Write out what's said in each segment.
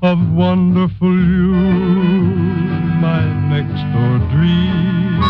of wonderful you, my next door dream.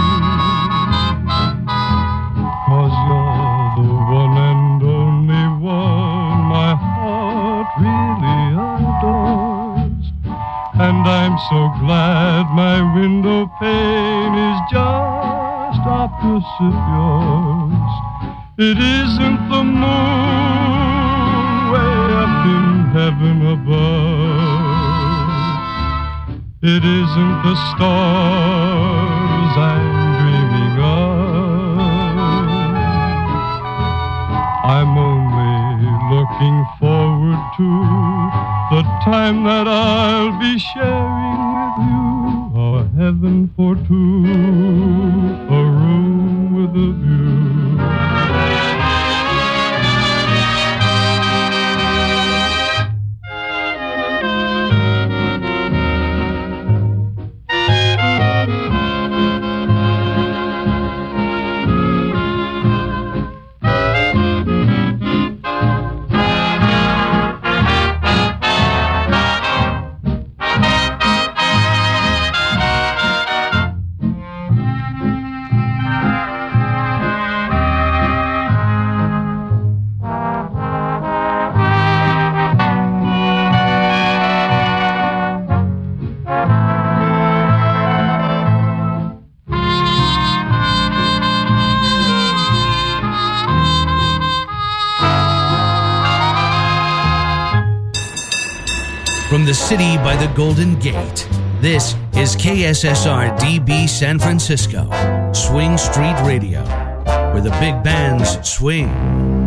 'Cause you're the one and only one my heart really adores. And I'm so glad my window pane is just opposite yours. It isn't the moon way up in heaven above. It isn't the stars I'm dreaming of. I'm only looking forward to the time that I'll be sharing with you, a heaven for two, a room with a view. From the city by the Golden Gate, this is KSSR-DB San Francisco, Swing Street Radio, where the big bands swing.